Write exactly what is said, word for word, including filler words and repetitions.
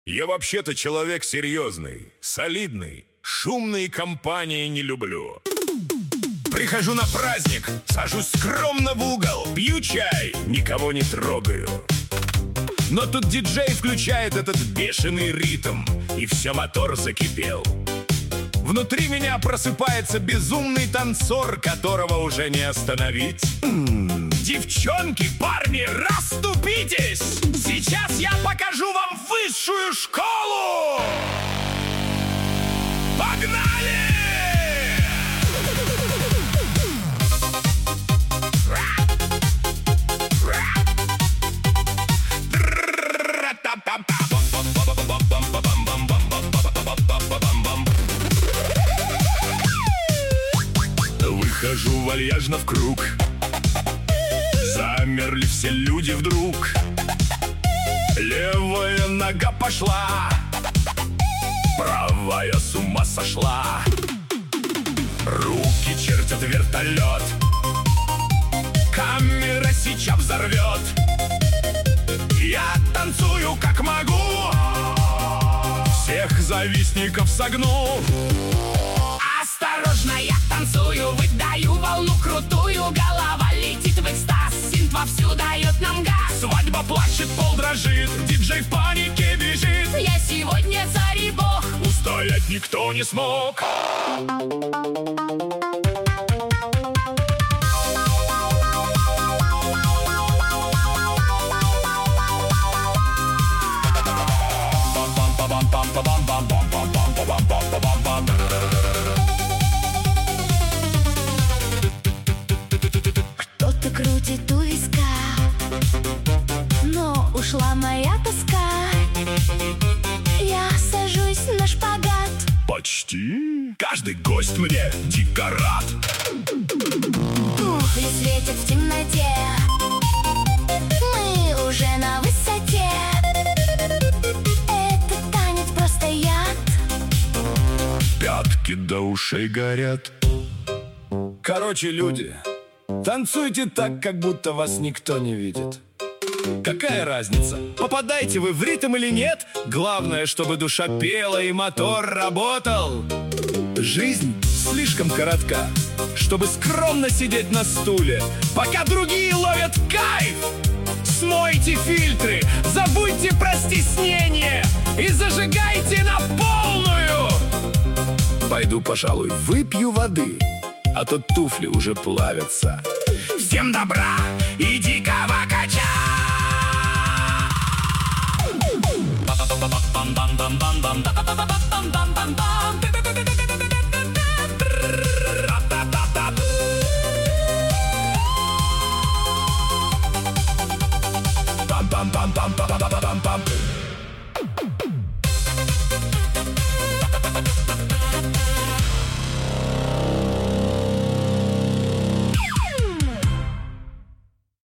Я вообще-то человек серьезный, солидный, шумные компании не люблю. Прихожу на праздник, сажусь скромно в угол, пью чай, никого не трогаю. Но тут диджей включает этот бешеный ритм, и все, мотор закипел. Внутри меня просыпается безумный танцор, которого уже не остановить. М-м-м. Девчонки, парни, расступитесь! Сейчас я покажу вам высшую школу! Погнали! Выхожу вальяжно в круг. Замерли все люди вдруг. Левая нога пошла, правая с ума сошла. Руки чертят вертолет, камера сейчас взорвет. Я танцую как могу, всех завистников согну. Осторожно, я танцую, выдаю волну крутую. Голова летит в экстаз, синт вовсю дает нам газ. Свадьба плачет, пол дрожит, диджей в панике бежит. Я сегодня царь и бог, устоять никто не смог. Кто-то крутит у виска, но ушла моя тоска. Я сажусь на шпагат. Почти каждый гость мне дико рад. Туфли светят в темноте, мы уже на высоте. Этот танец просто яд. Пятки до ушей горят. Короче, люди, танцуйте так, как будто вас никто не видит. Какая разница, попадаете вы в ритм или нет? Главное, чтобы душа пела и мотор работал. Жизнь слишком коротка, чтобы скромно сидеть на стуле, пока другие ловят кайф. Смойте фильтры, забудьте про стеснение и зажигайте на полную. Пойду, пожалуй, выпью воды, а то туфли уже плавятся. Всем добра и дикого кача! Bam bam bam bam bam bam bam bam.